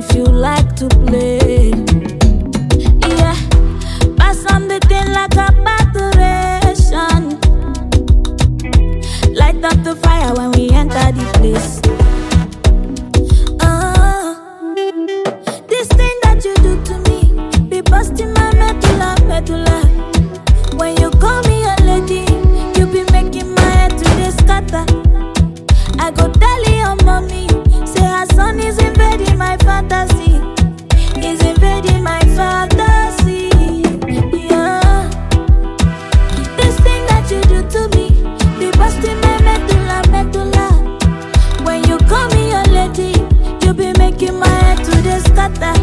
if you like to play. Yeah, pass on the thing like a adoration. Light up the fire when we enter the place. This thing that you do to me be busting my medulla. When you call me a lady, you be making my head to the scatter. I go tell your mommy, say her son is invading my fantasy. He's invading my fantasy. Yeah, this thing that you do to me be busting my medulla. When you call me a lady, you be making my head to the scatter.